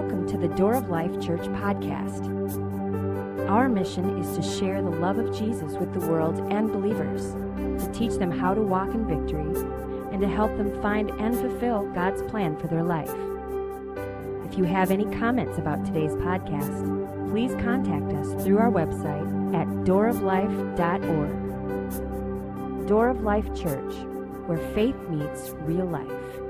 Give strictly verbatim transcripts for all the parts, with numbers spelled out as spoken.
Welcome to the Door of Life Church podcast. Our mission is to share the love of Jesus with the world and believers, to teach them how to walk in victory, and to help them find and fulfill God's plan for their life. If you have any comments about today's podcast, please contact us through our website at door of life dot org. Door of Life Church, where faith meets real life.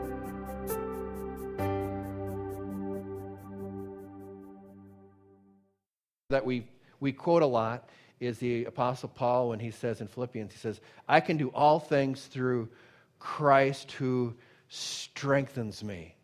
That we we quote a lot is the Apostle Paul when he says in Philippians, he says, I can do all things through Christ who strengthens me.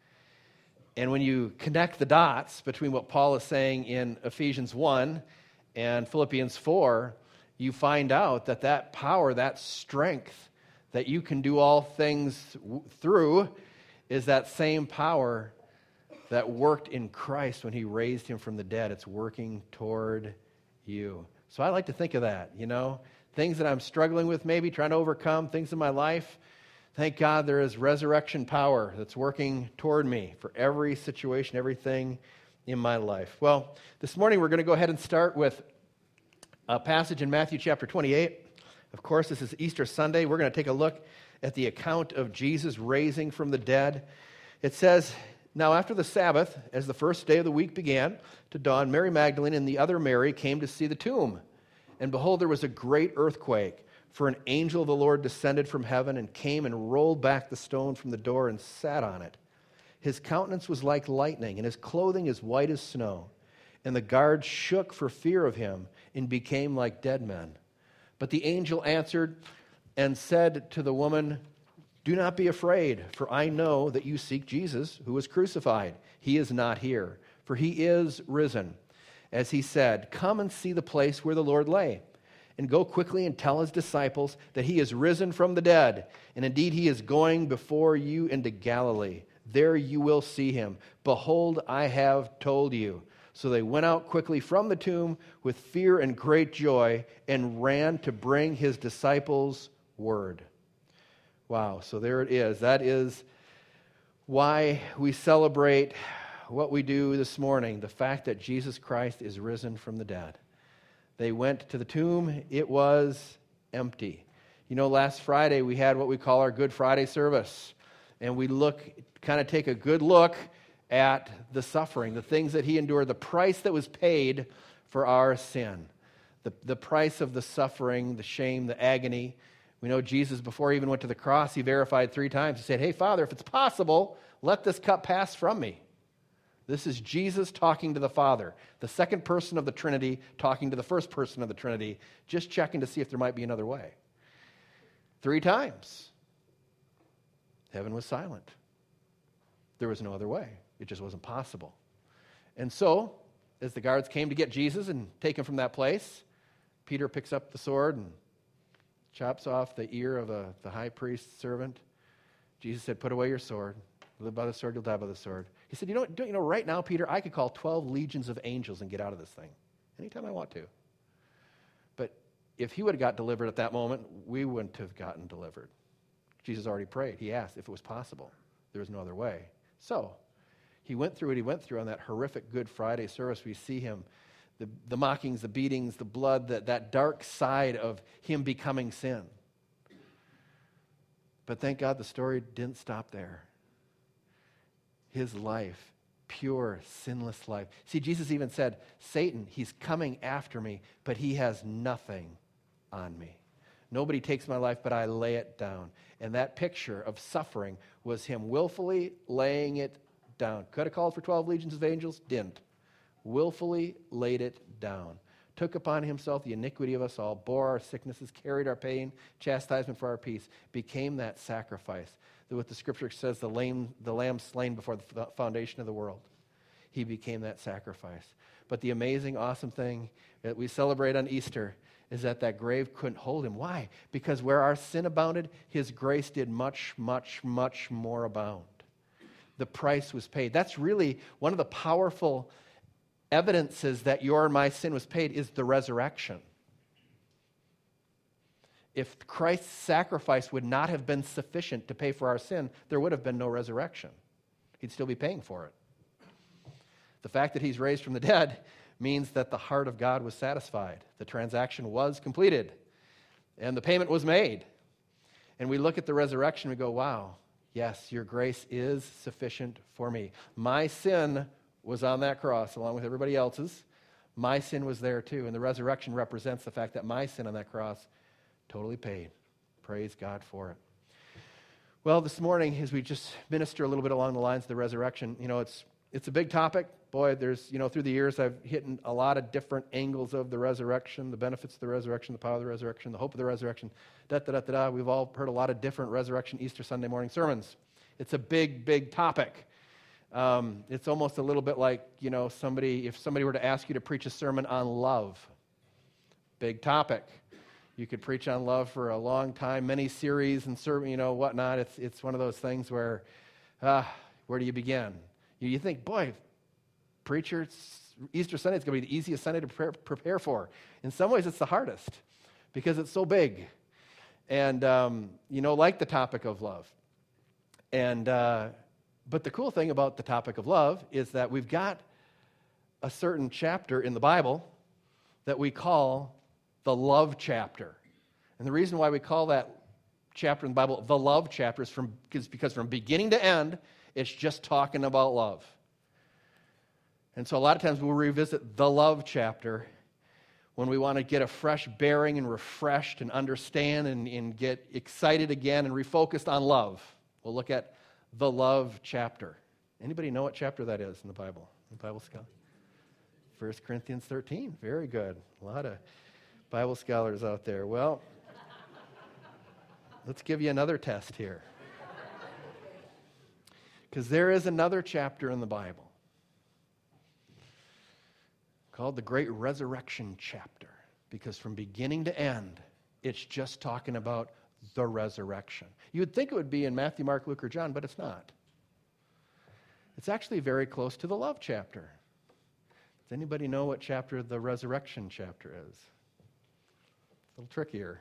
And when you connect the dots between what Paul is saying in Ephesians one and Philippians four, you find out that that power, that strength that you can do all things through is that same power that worked in Christ when he raised him from the dead. It's working toward you. So I like to think of that, you know, things that I'm struggling with, maybe trying to overcome, things in my life. Thank God there is resurrection power that's working toward me for every situation, everything in my life. Well, this morning we're going to go ahead and start with a passage in Matthew chapter twenty-eight. Of course, this is Easter Sunday. We're going to take a look at the account of Jesus raising from the dead. It says, now after the Sabbath, as the first day of the week began to dawn, Mary Magdalene and the other Mary came to see the tomb. And behold, there was a great earthquake, for an angel of the Lord descended from heaven and came and rolled back the stone from the door and sat on it. His countenance was like lightning, and his clothing as white as snow. And the guards shook for fear of him and became like dead men. But the angel answered and said to the woman, do not be afraid, for I know that you seek Jesus, who was crucified. He is not here, for he is risen. As he said, come and see the place where the Lord lay, and go quickly and tell his disciples that he is risen from the dead, and indeed he is going before you into Galilee. There you will see him. Behold, I have told you. So they went out quickly from the tomb with fear and great joy, and ran to bring his disciples word. Wow, so there it is. That is why we celebrate what we do this morning, the fact that Jesus Christ is risen from the dead. They went to the tomb. It was empty. You know, last Friday we had what we call our Good Friday service, and we look, kind of take a good look at the suffering, the things that he endured, the price that was paid for our sin, the, the price of the suffering, the shame, the agony. We know Jesus, before he even went to the cross, he verified three times. He said, hey, Father, if it's possible, let this cup pass from me. This is Jesus talking to the Father, the second person of the Trinity talking to the first person of the Trinity, just checking to see if there might be another way. Three times. Heaven was silent. There was no other way. It just wasn't possible. And so, as the guards came to get Jesus and take him from that place, Peter picks up the sword and chops off the ear of a, the high priest's servant. Jesus said, put away your sword. Live by the sword, you'll die by the sword. He said, you know, don't you know, right now, Peter, I could call twelve legions of angels and get out of this thing anytime I want to. But if he would have got delivered at that moment, we wouldn't have gotten delivered. Jesus already prayed. He asked if it was possible. There was no other way. So he went through what he went through on that horrific Good Friday service. We see him, the, the mockings, the beatings, the blood, that, that dark side of him becoming sin. But thank God the story didn't stop there. His life, pure, sinless life. See, Jesus even said, Satan, he's coming after me, but he has nothing on me. Nobody takes my life, but I lay it down. And that picture of suffering was him willfully laying it down. Could have called for twelve legions of angels, didn't. Willfully laid it down. Took upon himself the iniquity of us all, bore our sicknesses, carried our pain, chastisement for our peace, became that sacrifice. What the scripture says, the lamb, the lamb slain before the foundation of the world. He became that sacrifice. But the amazing, awesome thing that we celebrate on Easter is that that grave couldn't hold him. Why? Because where our sin abounded, his grace did much, much, much more abound. The price was paid. That's really one of the powerful evidences that your and my sin was paid is the resurrection. If Christ's sacrifice would not have been sufficient to pay for our sin, there would have been no resurrection. He'd still be paying for it. The fact that he's raised from the dead means that the heart of God was satisfied. The transaction was completed, and the payment was made. And we look at the resurrection and we go, wow, yes, your grace is sufficient for me. My sin was on that cross along with everybody else's. My sin was there too, and the resurrection represents the fact that my sin on that cross totally paid. Praise God for it. Well, this morning, as we just minister a little bit along the lines of the resurrection, you know, it's it's a big topic. Boy, there's, you know, through the years, I've hit a lot of different angles of the resurrection, the benefits of the resurrection, the power of the resurrection, the hope of the resurrection, da da da da da. We've all heard a lot of different resurrection Easter Sunday morning sermons. It's a big, big topic. Um, it's almost a little bit like, you know, somebody, if somebody were to ask you to preach a sermon on love, big topic. You could preach on love for a long time, many series and sermon, you know, whatnot. It's it's one of those things where, uh, where do you begin? You, you think, boy, preacher, Easter Sunday is going to be the easiest Sunday to prepare, prepare for. In some ways, it's the hardest because it's so big. And, um, you know, like the topic of love. And, uh, but the cool thing about the topic of love is that we've got a certain chapter in the Bible that we call the love chapter. And the reason why we call that chapter in the Bible the love chapter is, from, is because from beginning to end, it's just talking about love. And so a lot of times we'll revisit the love chapter when we want to get a fresh bearing and refreshed and understand and, and get excited again and refocused on love. We'll look at the love chapter. Anybody know what chapter that is in the Bible? In the Bible scholar? First Corinthians thirteen. Very good. A lot of Bible scholars out there. Well, let's give you another test here. Because there is another chapter in the Bible called the Great Resurrection chapter. Because from beginning to end, it's just talking about the resurrection. You would think it would be in Matthew, Mark, Luke, or John, but it's not. It's actually very close to the love chapter. Does anybody know what chapter the resurrection chapter is? A little trickier.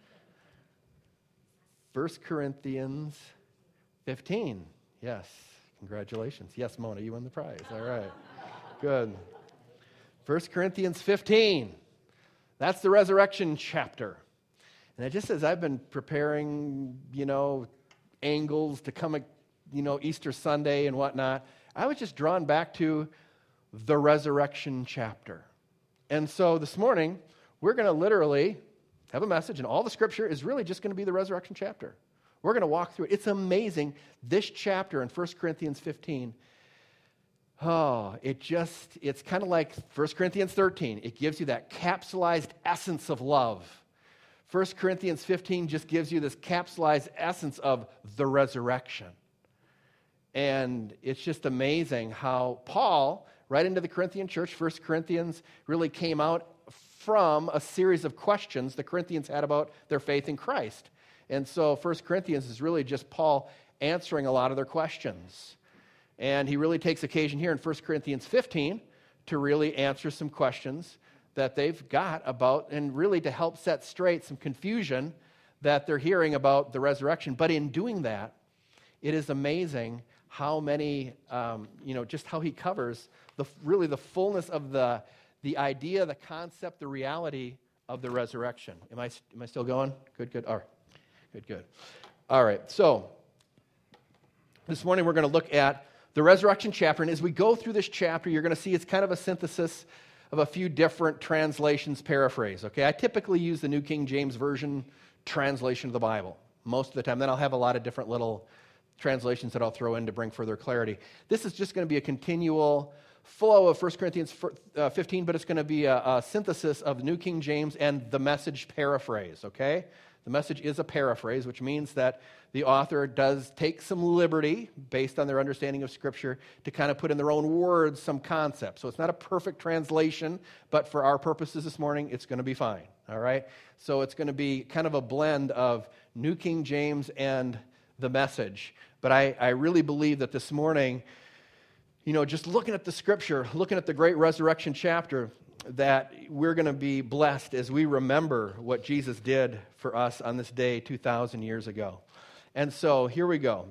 First Corinthians fifteen. Yes. Congratulations. Yes, Mona, you won the prize. All right. Good. First Corinthians fifteen. That's the resurrection chapter. And it just says, I've been preparing, you know, angles to come, you know, Easter Sunday and whatnot. I was just drawn back to the resurrection chapter. And so this morning, we're going to literally have a message, and all the scripture is really just going to be the resurrection chapter. We're going to walk through it. It's amazing. This chapter in First Corinthians fifteen, oh, it just, it's kind of like First Corinthians thirteen. It gives you that capsulized essence of love. First Corinthians fifteen just gives you this capsulized essence of the resurrection. And it's just amazing how Paul, right into the Corinthian church, First Corinthians really came out from a series of questions the Corinthians had about their faith in Christ. And so First Corinthians is really just Paul answering a lot of their questions. And he really takes occasion here in First Corinthians fifteen to really answer some questions that they've got about, and really to help set straight some confusion that they're hearing about the resurrection. But in doing that, it is amazing how many, um, you know, just how he covers the really the fullness of the the idea, the concept, the reality of the resurrection. Am I am I still going? Good, good. All right. Good, good. All right. So this morning we're going to look at the resurrection chapter. And as we go through this chapter, you're going to see it's kind of a synthesis of a few different translations, paraphrase. Okay, I typically use the New King James Version translation of the Bible most of the time. Then I'll have a lot of different little translations that I'll throw in to bring further clarity. This is just going to be a continual flow of First Corinthians fifteen, but it's going to be a, a synthesis of the New King James and the Message paraphrase, okay? The Message is a paraphrase, which means that the author does take some liberty based on their understanding of Scripture to kind of put in their own words some concepts. So it's not a perfect translation, but for our purposes this morning, it's going to be fine, all right? So it's going to be kind of a blend of New King James and the Message. But I, I really believe that this morning, you know, just looking at the Scripture, looking at the great resurrection chapter, that we're going to be blessed as we remember what Jesus did for us on this day two thousand years ago. And so here we go.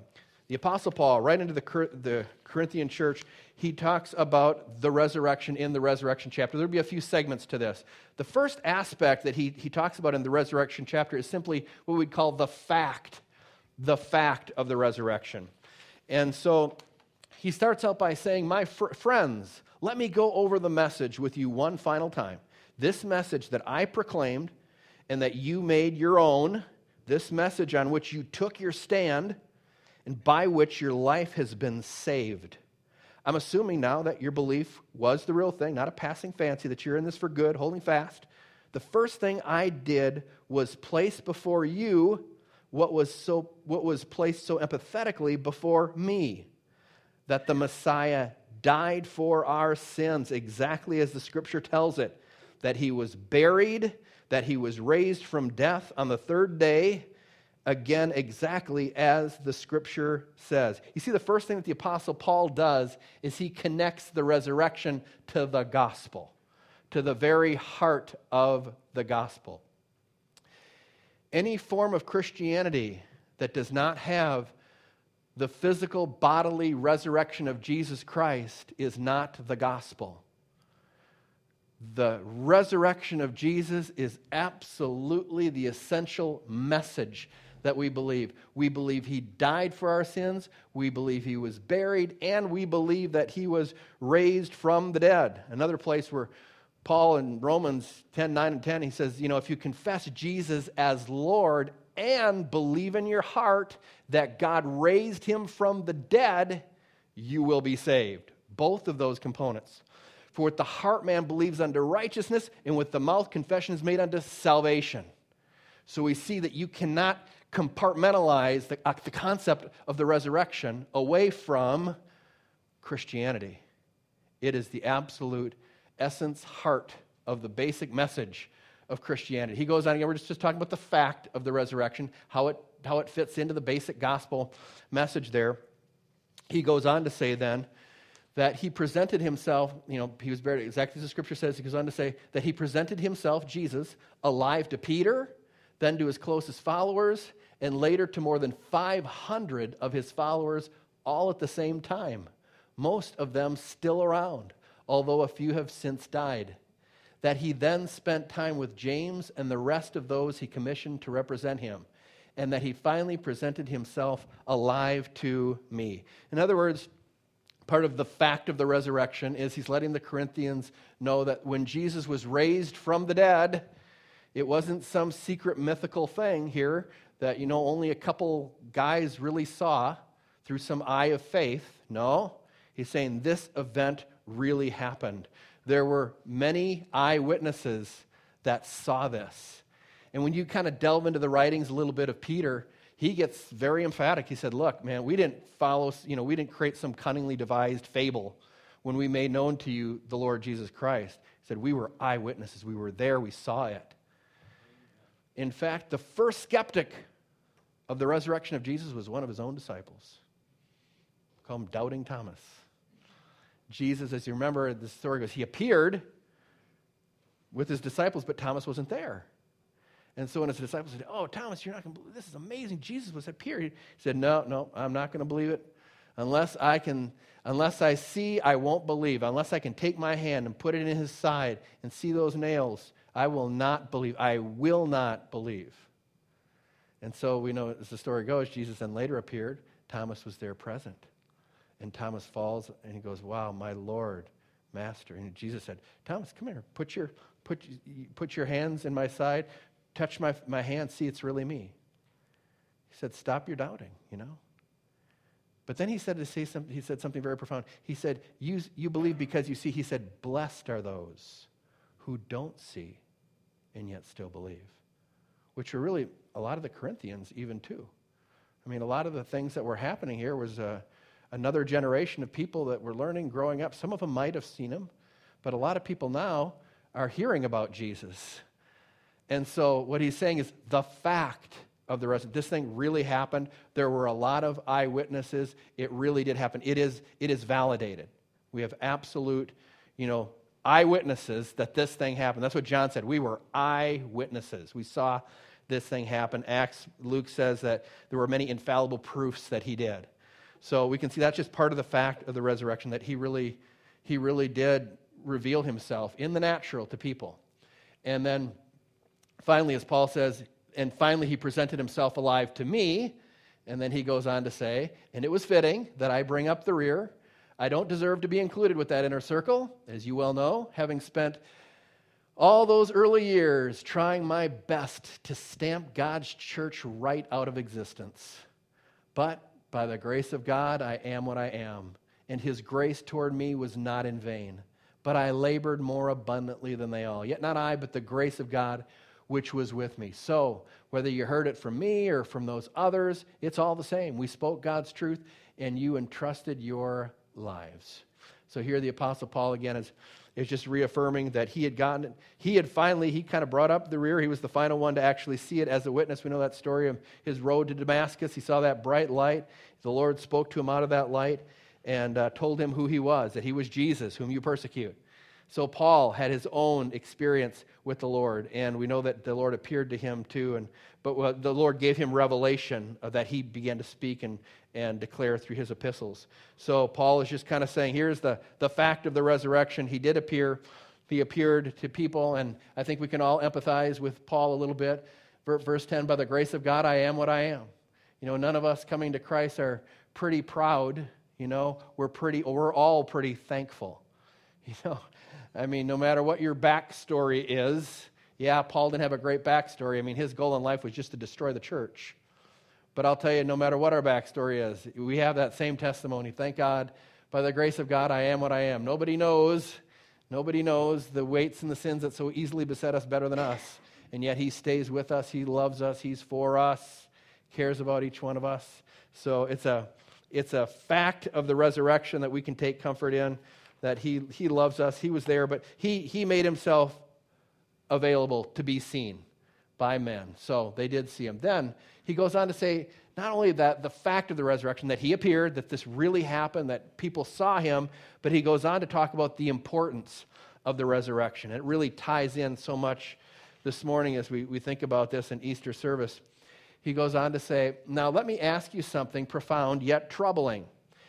The Apostle Paul, right into the, the Corinthian church, he talks about the resurrection in the resurrection chapter. There'll be a few segments to this. The first aspect that he, he talks about in the resurrection chapter is simply what we'd call the fact, the fact of the resurrection. And so he starts out by saying, my fr- friends, let me go over the message with you one final time. This message that I proclaimed and that you made your own, this message on which you took your stand, and by which your life has been saved. I'm assuming now that your belief was the real thing, not a passing fancy, that you're in this for good, holding fast. The first thing I did was place before you what was so what was placed so empathetically before me, that the Messiah died for our sins, exactly as the Scripture tells it, that he was buried, that he was raised from death on the third day, again, exactly as the Scripture says. You see, the first thing that the Apostle Paul does is he connects the resurrection to the gospel, to the very heart of the gospel. Any form of Christianity that does not have the physical bodily resurrection of Jesus Christ is not the gospel. The resurrection of Jesus is absolutely the essential message that we believe. We believe he died for our sins, we believe he was buried, and we believe that he was raised from the dead. Another place where Paul in Romans ten, nine and ten, he says, you know, if you confess Jesus as Lord and believe in your heart that God raised him from the dead, you will be saved. Both of those components. For with the heart man believes unto righteousness, and with the mouth confession is made unto salvation. So we see that you cannot compartmentalize the, uh, the concept of the resurrection away from Christianity. It is the absolute essence, heart of the basic message of Christianity. He goes on again, we're just, just talking about the fact of the resurrection, how it, how it fits into the basic gospel message there. He goes on to say then that he presented himself, you know, he was buried, exactly as the Scripture says. He goes on to say that he presented himself, Jesus, alive to Peter, then to his closest followers, and later to more than five hundred of his followers all at the same time, most of them still around, although a few have since died. That he then spent time with James and the rest of those he commissioned to represent him, and that he finally presented himself alive to me. In other words, part of the fact of the resurrection is he's letting the Corinthians know that when Jesus was raised from the dead, it wasn't some secret mythical thing here that, you know, only a couple guys really saw through some eye of faith. No, he's saying this event really happened. There were many eyewitnesses that saw this. And when you kind of delve into the writings a little bit of Peter, he gets very emphatic. He said, look, man, we didn't follow, you know, we didn't create some cunningly devised fable when we made known to you the Lord Jesus Christ. He said, we were eyewitnesses. We were there. We saw it. In fact, the first skeptic of the resurrection of Jesus was one of his own disciples. We call him Doubting Thomas. Jesus, as you remember, the story goes, he appeared with his disciples, but Thomas wasn't there. And so when his disciples said, oh, Thomas, you're not going to believe this is amazing. Jesus was appeared. He said, no, no, I'm not going to believe it. Unless I can, unless I see, I won't believe. Unless I can take my hand and put it in his side and see those nails, I will not believe. I will not believe. And so we know, as the story goes, Jesus then later appeared. Thomas was there present. And Thomas falls and he goes, wow, my Lord, Master. And Jesus said, Thomas, come here. Put your, put, put your hands in my side. Touch my, my hand. See, it's really me. He said, stop your doubting, you know. But then he said to say something, he said something very profound. He said, you, you believe because you see. He said, blessed are those who don't see and yet still believe. Which are really a lot of the Corinthians even too. I mean, a lot of the things that were happening here was uh, another generation of people that were learning, growing up. Some of them might have seen him, but a lot of people now are hearing about Jesus. And so what he's saying is the fact of the resurrection. This thing really happened. There were a lot of eyewitnesses. It really did happen. It is, it is validated. We have absolute, you know, eyewitnesses that this thing happened. That's what John said. We were eyewitnesses. We saw this thing happen. Acts, Luke says that there were many infallible proofs that he did. So we can see that's just part of the fact of the resurrection, that he really, he really did reveal himself in the natural to people. And then finally, as Paul says, and finally he presented himself alive to me. And then he goes on to say, and it was fitting that I bring up the rear. I don't deserve to be included with that inner circle, as you well know, having spent all those early years trying my best to stamp God's church right out of existence. But by the grace of God, I am what I am, and his grace toward me was not in vain. But I labored more abundantly than they all. Yet not I, but the grace of God which was with me. So, whether you heard it from me or from those others, it's all the same. We spoke God's truth, and you entrusted your lives. So here the Apostle Paul again is, is just reaffirming that he had gotten it. He had finally, he kind of brought up the rear. He was the final one to actually see it as a witness. We know that story of his road to Damascus. He saw that bright light. The Lord spoke to him out of that light and uh, told him who he was, that he was Jesus, whom you persecute. So Paul had his own experience with the Lord, and we know that the Lord appeared to him too. And but uh, the Lord gave him revelation uh, that he began to speak and, and declare through his epistles. So Paul is just kind of saying, here's the, the fact of the resurrection. He did appear. He appeared to people, and I think we can all empathize with Paul a little bit. Verse ten, by the grace of God, I am what I am. You know, none of us coming to Christ are pretty proud. You know, we're pretty, we're all pretty thankful. You know, I mean, no matter what your backstory is, yeah, Paul didn't have a great backstory. I mean, his goal in life was just to destroy the church. But I'll tell you, no matter what our backstory is, we have that same testimony. Thank God, by the grace of God, I am what I am. Nobody knows, nobody knows the weights and the sins that so easily beset us better than us. And yet he stays with us, he loves us, he's for us, cares about each one of us. So it's a, it's a fact of the resurrection that we can take comfort in. That he he loves us. He was there, but he he made himself available to be seen by men. So they did see him. Then he goes on to say, not only that, the fact of the resurrection, that he appeared, that this really happened, that people saw him, but he goes on to talk about the importance of the resurrection. It really ties in so much this morning as we, we think about this in Easter service. He goes on to say, now let me ask you something profound yet troubling.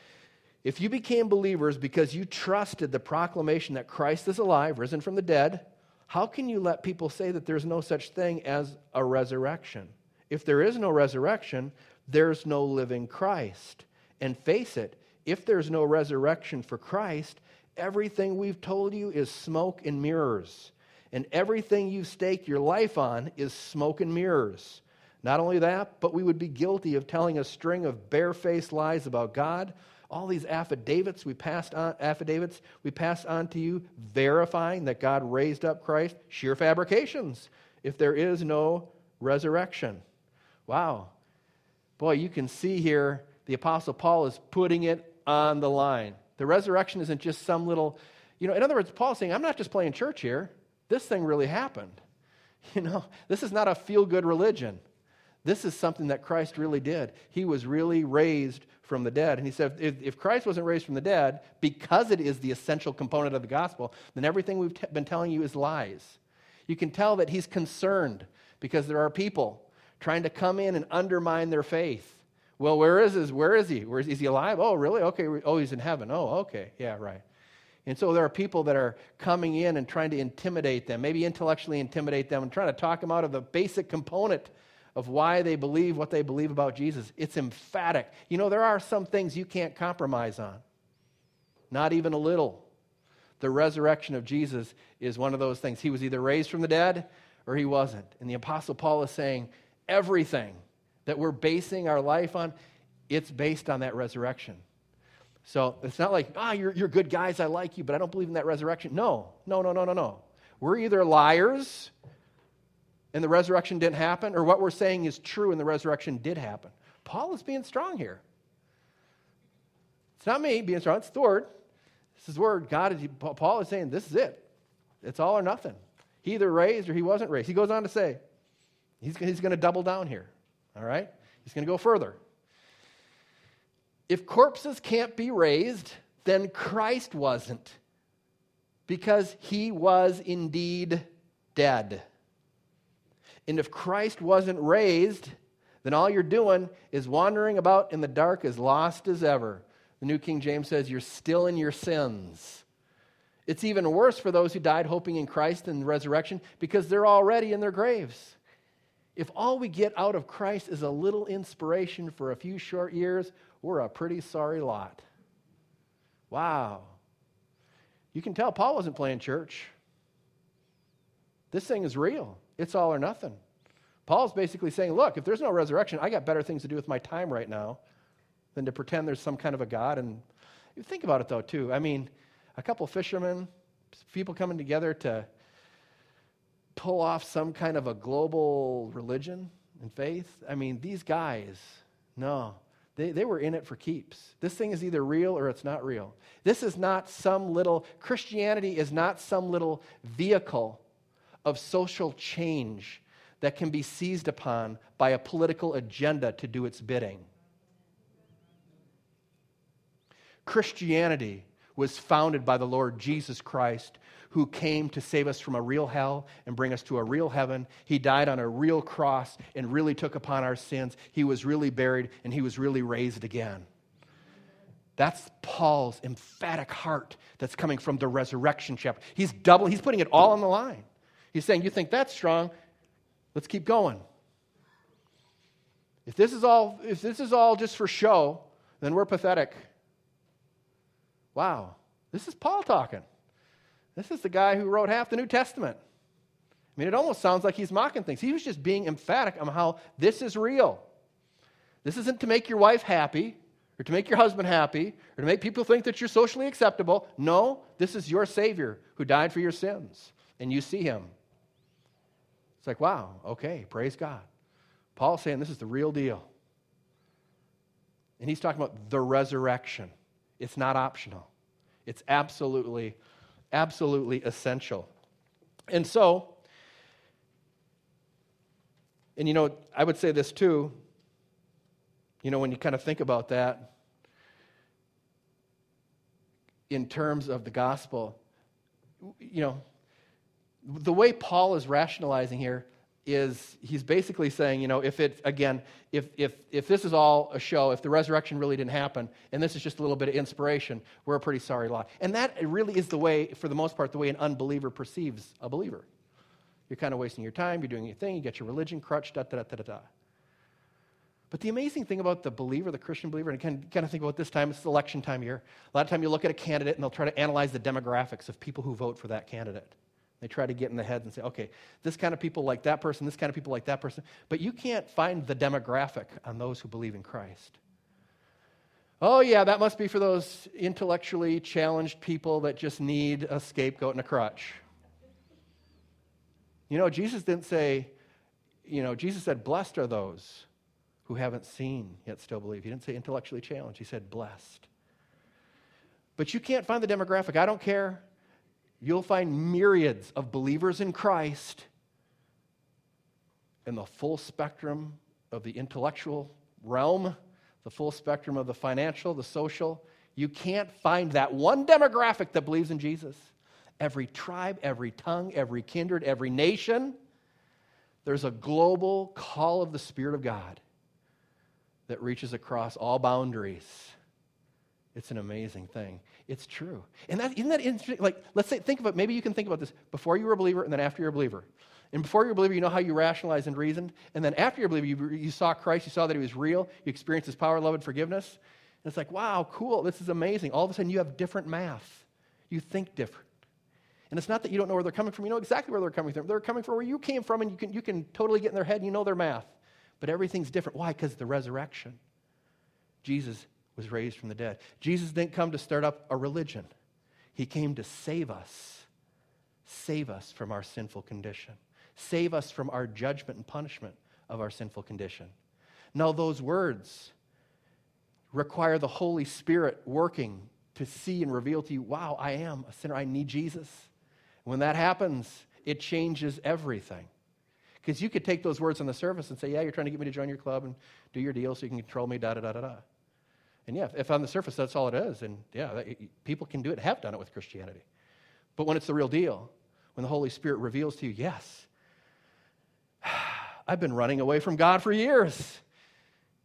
If you became believers because you trusted the proclamation that Christ is alive, risen from the dead, how can you let people say that there's no such thing as a resurrection? If there is no resurrection, there's no living Christ. And face it, if there's no resurrection for Christ, everything we've told you is smoke and mirrors. And everything you've staked your life on is smoke and mirrors. Not only that, but we would be guilty of telling a string of barefaced lies about God. All these affidavits we passed on, affidavits we passed on to you, verifying that God raised up Christ, sheer fabrications, if there is no resurrection. Wow. Boy, you can see here the Apostle Paul is putting it on the line. The resurrection isn't just some little, you know, in other words, Paul's saying, I'm not just playing church here. This thing really happened. You know, this is not a feel-good religion. This is something that Christ really did. He was really raised from the dead. And he said, if, if Christ wasn't raised from the dead, because it is the essential component of the gospel, then everything we've t- been telling you is lies. You can tell that he's concerned because there are people trying to come in and undermine their faith. Well, where is his, where is he? Where is, is he alive? Oh, really? Okay. Oh, he's in heaven. Oh, okay. Yeah, right. And so there are people that are coming in and trying to intimidate them, maybe intellectually intimidate them and trying to talk them out of the basic component of why they believe what they believe about Jesus. It's emphatic. You know, there are some things you can't compromise on. Not even a little. The resurrection of Jesus is one of those things. He was either raised from the dead or he wasn't. And the Apostle Paul is saying everything that we're basing our life on, it's based on that resurrection. So it's not like, ah, oh, you're, you're good guys, I like you, but I don't believe in that resurrection. No, no, no, no, no, no. We're either liars and the resurrection didn't happen, or what we're saying is true and the resurrection did happen. Paul is being strong here. It's not me being strong, it's the Word. This is the Word. God is, Paul is saying, this is it. It's all or nothing. He either raised or he wasn't raised. He goes on to say, he's, he's going to double down here. All right? He's going to go further. If corpses can't be raised, then Christ wasn't, because he was indeed dead. And if Christ wasn't raised, then all you're doing is wandering about in the dark as lost as ever. The New King James says you're still in your sins. It's even worse for those who died hoping in Christ and the resurrection because they're already in their graves. If all we get out of Christ is a little inspiration for a few short years, we're a pretty sorry lot. Wow. You can tell Paul wasn't playing church. This thing is real. It's all or nothing. Paul's basically saying, look, if there's no resurrection, I got better things to do with my time right now than to pretend there's some kind of a God. And you think about it, though, too. I mean, a couple fishermen, people coming together to pull off some kind of a global religion and faith. I mean, these guys, no, they, they were in it for keeps. This thing is either real or it's not real. This is not some little, Christianity is not some little vehicle of social change that can be seized upon by a political agenda to do its bidding. Christianity was founded by the Lord Jesus Christ, who came to save us from a real hell and bring us to a real heaven. He died on a real cross and really took upon our sins. He was really buried and he was really raised again. That's Paul's emphatic heart that's coming from the resurrection chapter. He's double, he's putting it all on the line. He's saying, you think that's strong? Let's keep going. If this is all, if this is all just for show, then we're pathetic. Wow, this is Paul talking. This is the guy who wrote half the New Testament. I mean, it almost sounds like he's mocking things. He was just being emphatic on how this is real. This isn't to make your wife happy, or to make your husband happy, or to make people think that you're socially acceptable. No, this is your Savior who died for your sins, and you see him. It's like, wow, okay, praise God. Paul's saying this is the real deal. And he's talking about the resurrection. It's not optional. It's absolutely, absolutely essential. And so, and you know, I would say this too, you know, when you kind of think about that in terms of the gospel, you know, the way Paul is rationalizing here is he's basically saying, you know, if it, again, if if if this is all a show, if the resurrection really didn't happen, and this is just a little bit of inspiration, we're a pretty sorry lot. And that really is the way, for the most part, the way an unbeliever perceives a believer. You're kind of wasting your time, you're doing your thing, you get your religion crutched, da da da da da. But the amazing thing about the believer, the Christian believer, and kind of, kind of think about this time, it's election time here. A lot of time you look at a candidate and they'll try to analyze the demographics of people who vote for that candidate. They try to get in the heads and say, okay, this kind of people like that person, this kind of people like that person. But you can't find the demographic on those who believe in Christ. Oh, yeah, that must be for those intellectually challenged people that just need a scapegoat and a crutch. You know, Jesus didn't say, you know, Jesus said, blessed are those who haven't seen yet still believe. He didn't say intellectually challenged. He said blessed. But you can't find the demographic. I don't care. You'll find myriads of believers in Christ in the full spectrum of the intellectual realm, the full spectrum of the financial, the social. You can't find that one demographic that believes in Jesus. Every tribe, every tongue, every kindred, every nation, there's a global call of the Spirit of God that reaches across all boundaries. It's an amazing thing. It's true. And that, isn't that interesting? Like, let's say, think about, maybe you can think about this before you were a believer and then after you're a believer. And before you're a believer, you know how you rationalized and reasoned. And then after you're a believer, you, you saw Christ, you saw that he was real, you experienced his power, love, and forgiveness. And it's like, wow, cool, this is amazing. All of a sudden, you have different math. You think different. And it's not that you don't know where they're coming from. You know exactly where they're coming from. They're coming from where you came from, and you can, you can totally get in their head, and you know their math. But everything's different. Why? Because of the resurrection. Jesus was raised from the dead. Jesus didn't come to start up a religion. He came to save us. Save us from our sinful condition. Save us from our judgment and punishment of our sinful condition. Now, those words require the Holy Spirit working to see and reveal to you, wow, I am a sinner. I need Jesus. When that happens, it changes everything. Because you could take those words on the surface and say, yeah, you're trying to get me to join your club and do your deal so you can control me, da da da da da. And yeah, if on the surface that's all it is, and yeah, that, people can do it, have done it with Christianity. But when it's the real deal, when the Holy Spirit reveals to you, yes, I've been running away from God for years.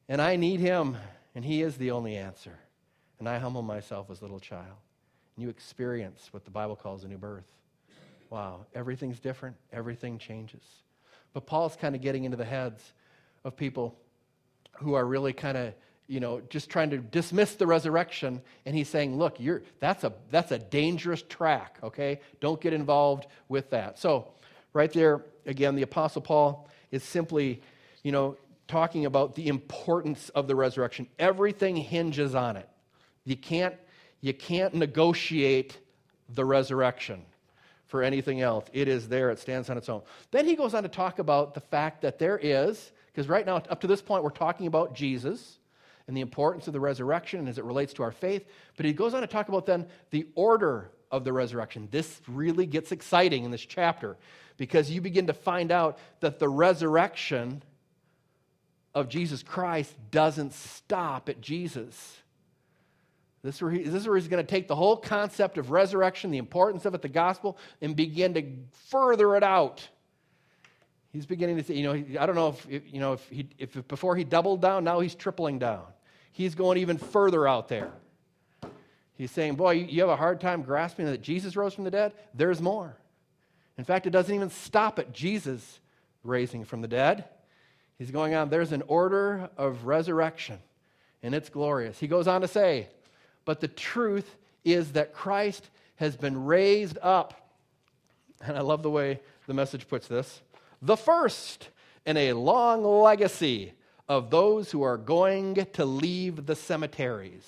And I need him, and he is the only answer. And I humble myself as a little child. And you experience what the Bible calls a new birth. Wow, everything's different. Everything changes. But Paul's kind of getting into the heads of people who are really kind of, you know, just trying to dismiss the resurrection. And he's saying, look, you're that's a that's a dangerous track, okay? Don't get involved with that. So right there, again, the Apostle Paul is simply, you know, talking about the importance of the resurrection. Everything hinges on it. You can't, you can't negotiate the resurrection for anything else. It is there. It stands on its own. Then he goes on to talk about the fact that there is, because right now, up to this point, we're talking about Jesus and the importance of the resurrection as it relates to our faith. But he goes on to talk about then the order of the resurrection. This really gets exciting in this chapter because you begin to find out that the resurrection of Jesus Christ doesn't stop at Jesus. This is, where he, this is where he's going to take the whole concept of resurrection, the importance of it, the gospel, and begin to further it out. He's beginning to say, you know, I don't know if, you know, if, he, if before he doubled down, now he's tripling down. He's going even further out there. He's saying, boy, you have a hard time grasping that Jesus rose from the dead? There's more. In fact, it doesn't even stop at Jesus raising from the dead. He's going on, there's an order of resurrection, and it's glorious. He goes on to say, but the truth is that Christ has been raised up. And I love the way the Message puts this. The first in a long legacy of those who are going to leave the cemeteries.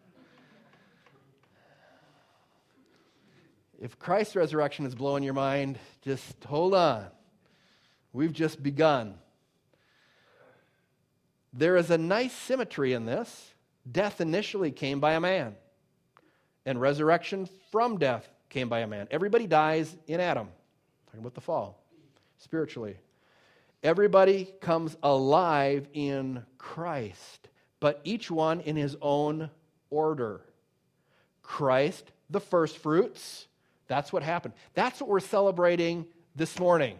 If Christ's resurrection is blowing your mind, just hold on. We've just begun. There is a nice symmetry in this. Death initially came by a man, and resurrection from death came by a man. Everybody dies in Adam. Talking about the fall, spiritually. Everybody comes alive in Christ, but each one in his own order. Christ, the first fruits, that's what happened. That's what we're celebrating this morning.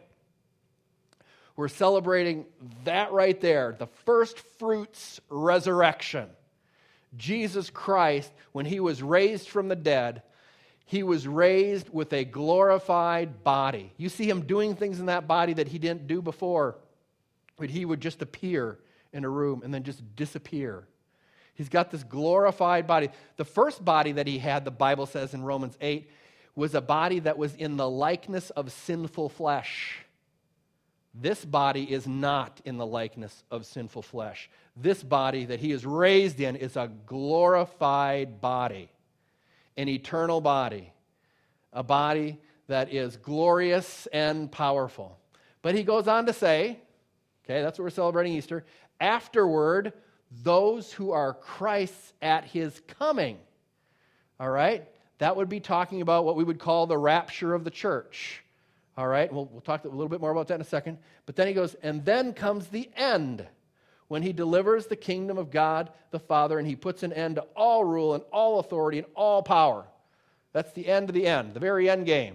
We're celebrating that right there, the first fruits resurrection. Jesus Christ, when he was raised from the dead, he was raised with a glorified body. You see him doing things in that body that he didn't do before. But he would just appear in a room and then just disappear. He's got this glorified body. The first body that he had, the Bible says in Romans eight, was a body that was in the likeness of sinful flesh. This body is not in the likeness of sinful flesh. This body that he is raised in is a glorified body, an eternal body, a body that is glorious and powerful. But he goes on to say, okay, that's what we're celebrating Easter, afterward, those who are Christ's at his coming. All right? That would be talking about what we would call the rapture of the church. All right, we'll, we'll talk a little bit more about that in a second. But then he goes, and then comes the end, when he delivers the kingdom of God the Father, and he puts an end to all rule and all authority and all power. That's the end of the end, the very end game.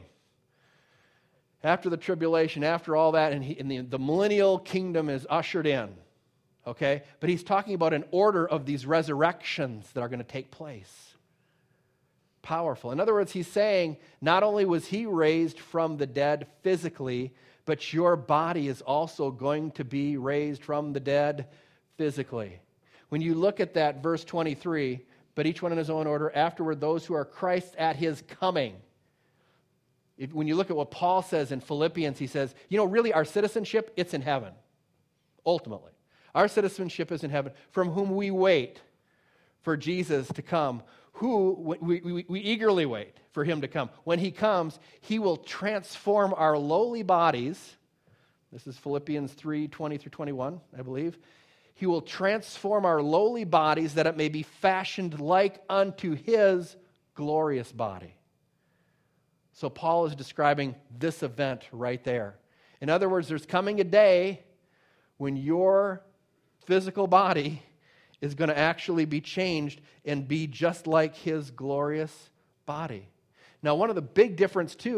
After the tribulation, after all that, and, he, and the, the millennial kingdom is ushered in. Okay? But he's talking about an order of these resurrections that are going to take place. Powerful. In other words, he's saying not only was he raised from the dead physically, but your body is also going to be raised from the dead physically. When you look at that verse twenty-three, but each one in his own order, afterward those who are Christ at his coming. If, when you look at what Paul says in Philippians, he says, you know, really our citizenship, it's in heaven, ultimately. Our citizenship is in heaven, from whom we wait for Jesus to come, who we, we, we eagerly wait for him to come. When he comes, he will transform our lowly bodies. This is Philippians three, twenty through twenty-one, I believe. He will transform our lowly bodies that it may be fashioned like unto his glorious body. So Paul is describing this event right there. In other words, there's coming a day when your physical body is going to actually be changed and be just like his glorious body. Now, one of the big difference, too,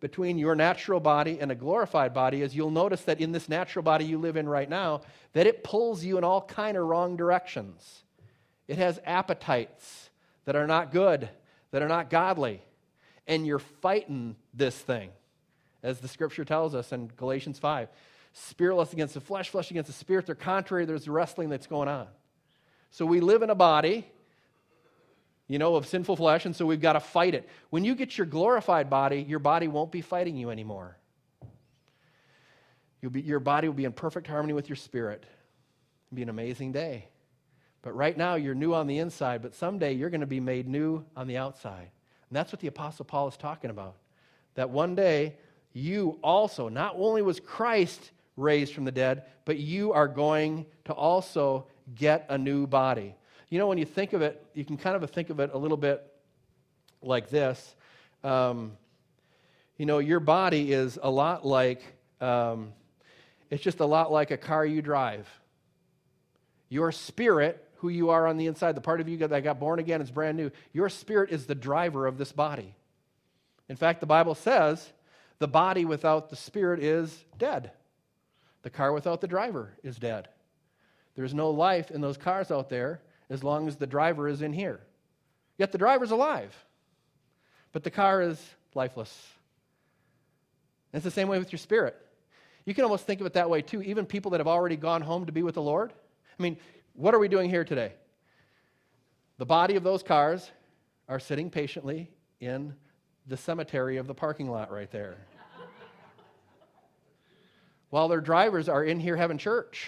between your natural body and a glorified body is you'll notice that in this natural body you live in right now, that it pulls you in all kind of wrong directions. It has appetites that are not good, that are not godly, and you're fighting this thing, as the scripture tells us in Galatians five. Spirit lusts against the flesh, flesh against the spirit. They're contrary. There's wrestling that's going on. So we live in a body, you know, of sinful flesh, and so we've got to fight it. When you get your glorified body, your body won't be fighting you anymore. You'll be, your body will be in perfect harmony with your spirit. It'll be an amazing day. But right now, you're new on the inside, but someday you're going to be made new on the outside. And that's what the Apostle Paul is talking about. That one day, you also, not only was Christ raised from the dead, but you are going to also get a new body. You know, when you think of it, you can kind of think of it a little bit like this. Um, you know, your body is a lot like, um, it's just a lot like a car you drive. Your spirit, who you are on the inside, the part of you that got born again is brand new, your spirit is the driver of this body. In fact, the Bible says the body without the spirit is dead. The car without the driver is dead. There's no life in those cars out there as long as the driver is in here. Yet the driver's alive, but the car is lifeless. And it's the same way with your spirit. You can almost think of it that way too. Even people that have already gone home to be with the Lord. I mean, what are we doing here today? The body of those cars are sitting patiently in the cemetery of the parking lot right there, while their drivers are in here having church.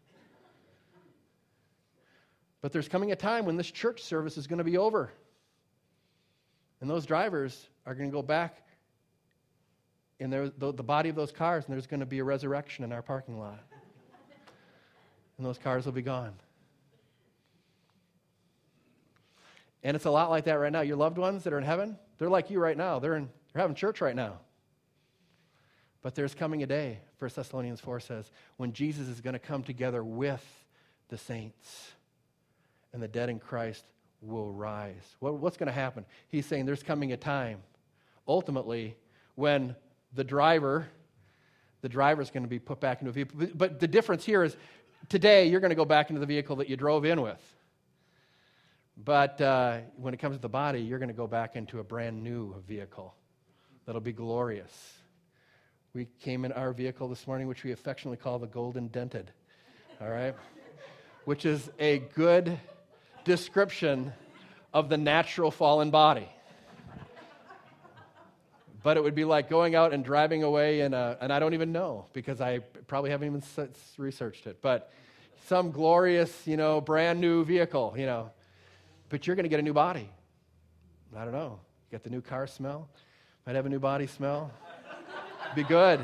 But there's coming a time when this church service is going to be over. And those drivers are going to go back in their, the, the body of those cars, and there's going to be a resurrection in our parking lot. And those cars will be gone. And it's a lot like that right now. Your loved ones that are in heaven, they're like you right now. They're, in, they're having church right now. But there's coming a day, First Thessalonians four says, when Jesus is going to come together with the saints. And the dead in Christ will rise. What, what's going to happen? He's saying there's coming a time, ultimately, when the driver, the driver's going to be put back into a vehicle. But, but the difference here is, today you're going to go back into the vehicle that you drove in with. But uh, when it comes to the body, you're going to go back into a brand new vehicle that'll be glorious. We came in our vehicle this morning, which we affectionately call the Golden Dented, all right? Which is a good description of the natural fallen body. But it would be like going out and driving away in a, and I don't even know, because I probably haven't even researched it, but some glorious, you know, brand new vehicle, you know. But you're going to get a new body. I don't know. You got the new car smell. Might have a new body smell. Be good.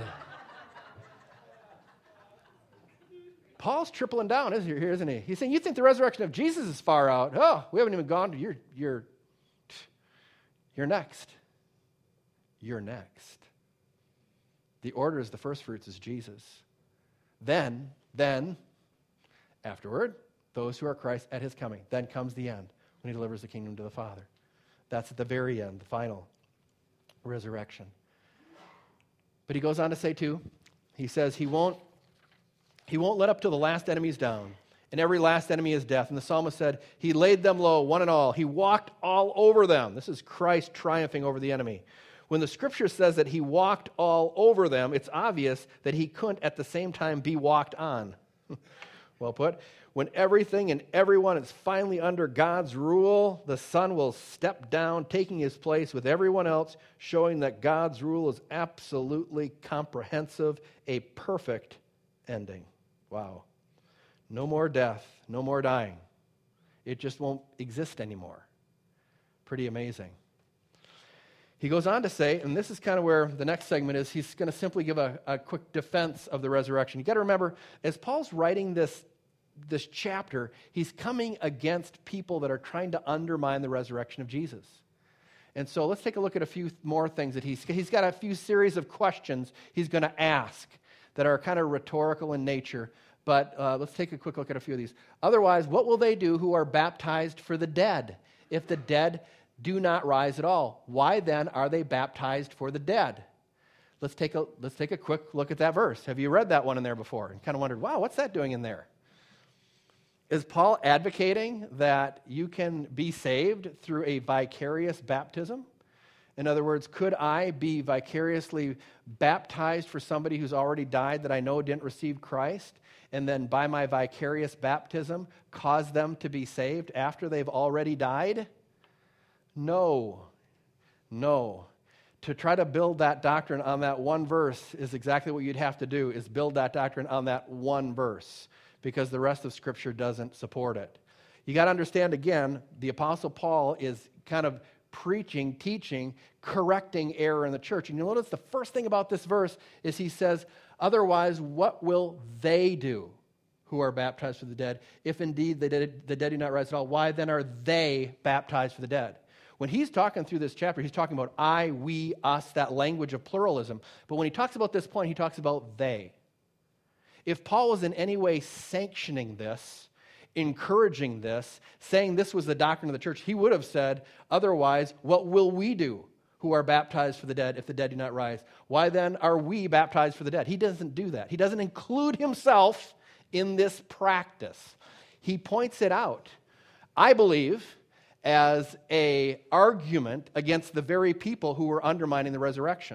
Paul's tripling down, isn't he? Here, isn't he? He's saying, you think the resurrection of Jesus is far out. Oh, we haven't even gone to your, your, you're next. You're next. The order is the first fruits is Jesus. Then, then, afterward, those who are Christ at his coming. Then comes the end, when he delivers the kingdom to the Father. That's at the very end, the final resurrection. But he goes on to say, too, he says he won't He won't let up till the last enemy's down, and every last enemy is death. And the psalmist said, he laid them low, one and all. He walked all over them. This is Christ triumphing over the enemy. When the scripture says that he walked all over them, it's obvious that he couldn't at the same time be walked on. Well put. When everything and everyone is finally under God's rule, the Son will step down, taking his place with everyone else, showing that God's rule is absolutely comprehensive, a perfect ending. Wow. No more death, no more dying. It just won't exist anymore. Pretty amazing. He goes on to say, and this is kind of where the next segment is, he's going to simply give a, a quick defense of the resurrection. You got to remember, as Paul's writing this, this chapter, he's coming against people that are trying to undermine the resurrection of Jesus. And so let's take a look at a few more things that he's, he's got a few series of questions he's going to ask that are kind of rhetorical in nature. But uh, let's take a quick look at a few of these. Otherwise, what will they do who are baptized for the dead, if the dead do not rise at all? Why then are they baptized for the dead? let's take a let's take a quick look at that verse. Have you read that one in there before and kind of wondered, wow, what's that doing in there? Is Paul advocating that you can be saved through a vicarious baptism? In other words, could I be vicariously baptized for somebody who's already died that I know didn't receive Christ, and then by my vicarious baptism cause them to be saved after they've already died? No. No. To try to build that doctrine on that one verse is exactly what you'd have to do, is build that doctrine on that one verse, because the rest of Scripture doesn't support it. You got to understand, again, the Apostle Paul is kind of preaching, teaching, correcting error in the church. And you'll notice the first thing about this verse is he says, otherwise, what will they do who are baptized for the dead? If indeed the dead, the dead do not rise at all, why then are they baptized for the dead? When he's talking through this chapter, he's talking about I, we, us, that language of pluralism. But when he talks about this point, he talks about they. If Paul was in any way sanctioning this, encouraging this, saying this was the doctrine of the church, he would have said, otherwise, what will we do who are baptized for the dead if the dead do not rise? Why then are we baptized for the dead? He doesn't do that. He doesn't include himself in this practice. He points it out, I believe, as an argument against the very people who were undermining the resurrection.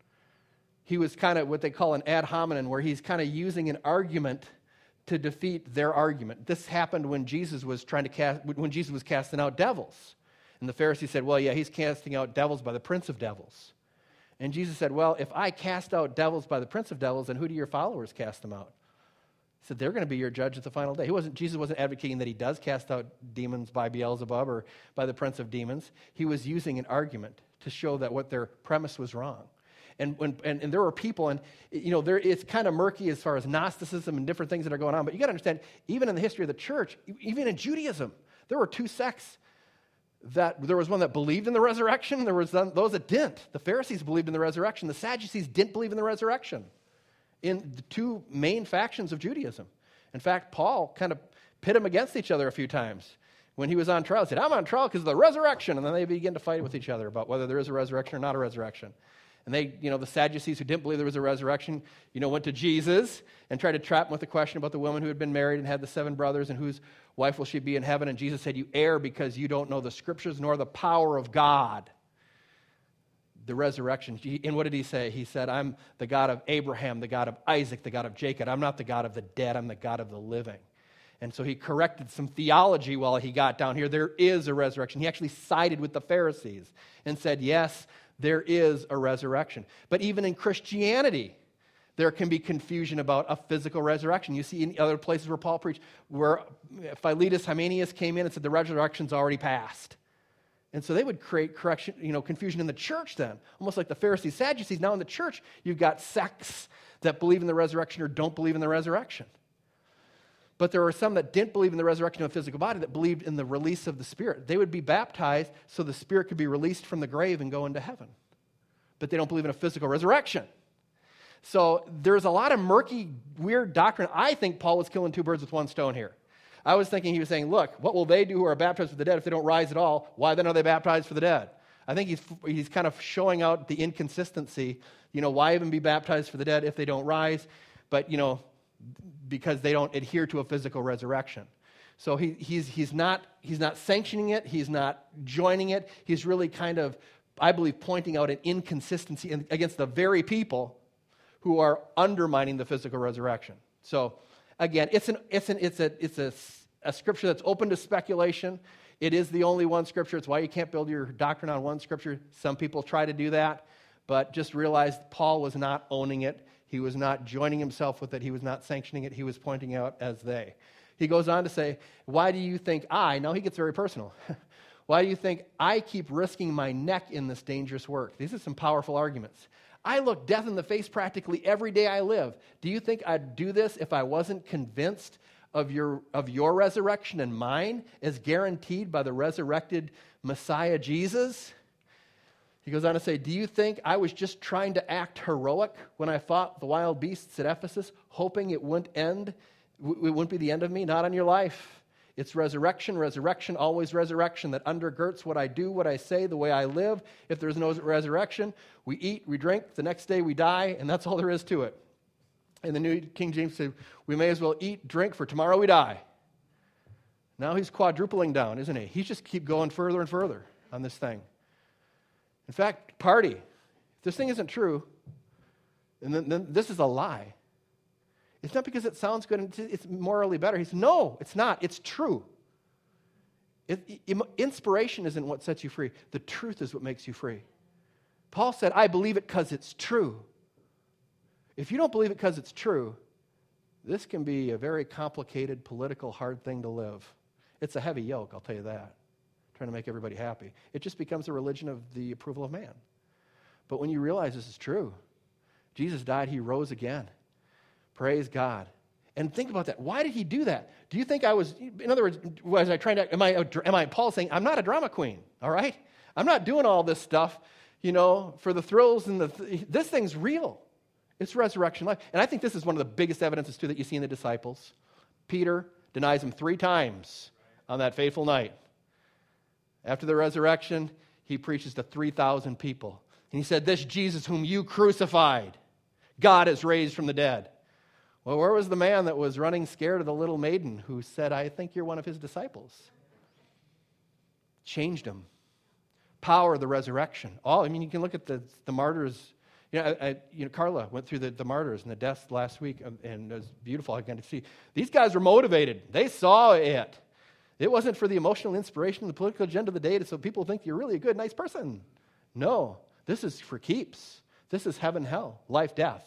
He was kind of what they call an ad hominem, where he's kind of using an argument to defeat their argument. This happened when Jesus was trying to cast, when Jesus was casting out devils. And the Pharisees said, well, yeah, he's casting out devils by the prince of devils. And Jesus said, well, if I cast out devils by the prince of devils, then who do your followers cast them out? He said, they're going to be your judge at the final day. He wasn't, Jesus wasn't advocating that he does cast out demons by Beelzebub or by the prince of demons. He was using an argument to show that what their premise was wrong. And, when, and, and there were people, and you know, there, it's kind of murky as far as Gnosticism and different things that are going on, but you got to understand, even in the history of the church, even in Judaism, there were two sects. That there was one that believed in the resurrection, there was those that didn't. The Pharisees believed in the resurrection. The Sadducees didn't believe in the resurrection, in the two main factions of Judaism. In fact, Paul kind of pit them against each other a few times. When he was on trial, he said, I'm on trial because of the resurrection. And then they began to fight with each other about whether there is a resurrection or not a resurrection. And they, you know, the Sadducees who didn't believe there was a resurrection, you know, went to Jesus and tried to trap him with a question about the woman who had been married and had the seven brothers and whose wife will she be in heaven. And Jesus said, you err because you don't know the Scriptures nor the power of God. The resurrection. And what did he say? He said, I'm the God of Abraham, the God of Isaac, the God of Jacob. I'm not the God of the dead. I'm the God of the living. And so he corrected some theology while he got down here. There is a resurrection. He actually sided with the Pharisees and said, yes, there is a resurrection. But even in Christianity, there can be confusion about a physical resurrection. You see in other places where Paul preached, where Philetus Hymenaeus came in and said the resurrection's already passed. And so they would create correction, you know, confusion in the church then, almost like the Pharisees, Sadducees. Now in the church, you've got sects that believe in the resurrection or don't believe in the resurrection. But there were some that didn't believe in the resurrection of a physical body that believed in the release of the Spirit. They would be baptized so the Spirit could be released from the grave and go into heaven. But they don't believe in a physical resurrection. So there's a lot of murky, weird doctrine. I think Paul was killing two birds with one stone here. I was thinking he was saying, look, what will they do who are baptized for the dead if they don't rise at all? Why then are they baptized for the dead? I think he's he's kind of showing out the inconsistency. You know, why even be baptized for the dead if they don't rise? But, you know, because they don't adhere to a physical resurrection. So he, he's, he's, not, he's not sanctioning it. He's not joining it. He's really kind of, I believe, pointing out an inconsistency in, against the very people who are undermining the physical resurrection. So, again, it's an it's an it's a it's a, a scripture that's open to speculation. It is the only one scripture. It's why you can't build your doctrine on one scripture. Some people try to do that, but just realize Paul was not owning it. He was not joining himself with it. He was not sanctioning it. He was pointing out as they. He goes on to say, why do you think I, now he gets very personal, why do you think I keep risking my neck in this dangerous work? These are some powerful arguments. I look death in the face practically every day I live. Do you think I'd do this if I wasn't convinced of your, of your resurrection and mine as guaranteed by the resurrected Messiah Jesus? He goes on to say, do you think I was just trying to act heroic when I fought the wild beasts at Ephesus, hoping it wouldn't end, it wouldn't be the end of me? Not on your life. It's resurrection, resurrection, always resurrection that undergirds what I do, what I say, the way I live. If there's no resurrection, we eat, we drink, the next day we die, and that's all there is to it. And the New King James says, we may as well eat, drink, for tomorrow we die. Now he's quadrupling down, isn't he? He just keep going further and further on this thing. In fact, party. If this thing isn't true, and then, then this is a lie. It's not because it sounds good and it's morally better. He says, no, it's not. It's true. It, it, inspiration isn't what sets you free. The truth is what makes you free. Paul said, I believe it because it's true. If you don't believe it because it's true, this can be a very complicated, political, hard thing to live. It's a heavy yoke, I'll tell you that, trying to make everybody happy. It just becomes a religion of the approval of man. But when you realize this is true, Jesus died, he rose again. Praise God. And think about that. Why did he do that? Do you think I was, in other words, was I trying to, am I, am I Paul saying, I'm not a drama queen, all right? I'm not doing all this stuff, you know, for the thrills and the, th- this thing's real. It's resurrection life. And I think this is one of the biggest evidences, too, that you see in the disciples. Peter denies him three times on that fateful night. After the resurrection, he preaches to three thousand people. And he said, this Jesus whom you crucified, God has raised from the dead. Well, where was the man that was running scared of the little maiden who said, I think you're one of his disciples? Changed him. Power of the resurrection. All, I mean, you can look at the, the martyrs. You know, I, I, you know, Carla went through the, the martyrs and the deaths last week, and it was beautiful. I got to see. These guys were motivated. They saw it. It wasn't for the emotional inspiration and the political agenda of the day so people think you're really a good, nice person. No, this is for keeps. This is heaven, hell, life, death.